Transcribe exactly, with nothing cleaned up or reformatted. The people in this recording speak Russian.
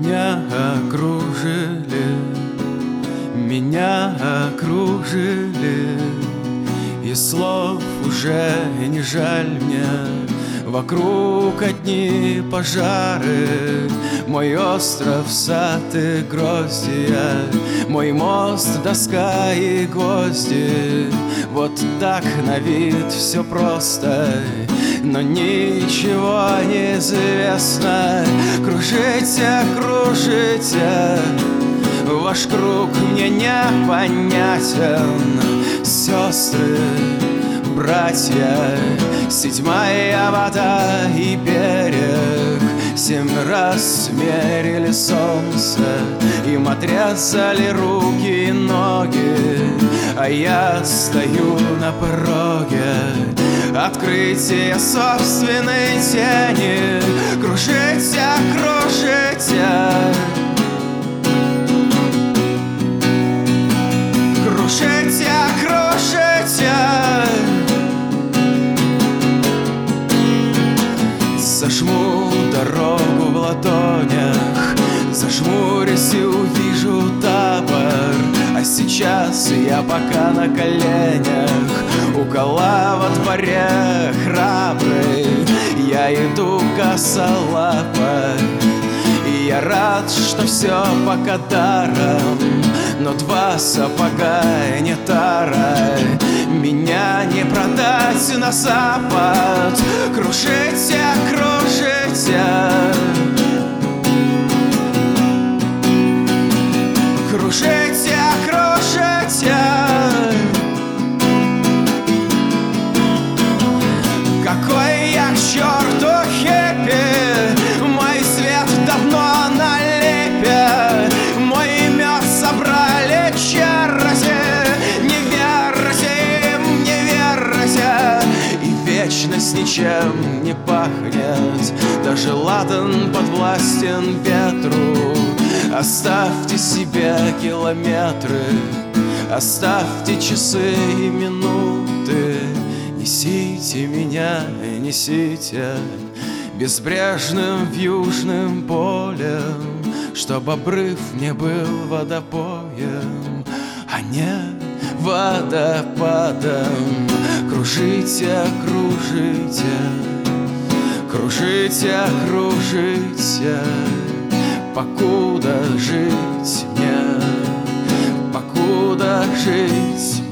Меня окружили, меня окружили, и слов уже не жаль мне. Вокруг одни пожары, мой остров сад и гроздья, мой мост доска и гвозди. Вот так на вид все просто, но ничего не известно. Кружите, кружите, ваш круг мне непонятен. Сестры, братья, седьмая вода и берег. Семь раз мерили солнце, им отрезали руки и ноги, а я стою на пороге открытия собственной тени. Кружите, кружите, кружите, кружите. Зажму дорогу в ладонях, зажмурюсь и увижу табор. А сейчас я пока на коленях около во дворе храбрый. Я иду косолапой, и я рад, что все пока даром. Но два сапога не тара, меня не продать на запад. Кружите, кружите, кружите, кружите. Какой я к черту хиппи, мой свет давно на липе, мой мед собрали черти. Не верьте им, не верьте, и вечность ничем не пахнет. Даже ладан подвластен ветру. Оставьте себе километры, оставьте часы и минуты. Несите меня, несите безбрежным вьюжным полем, чтоб обрыв не был водопоем, а не водопадом. Кружите, кружите, кружите, кружите, покуда жить мне, покуда жить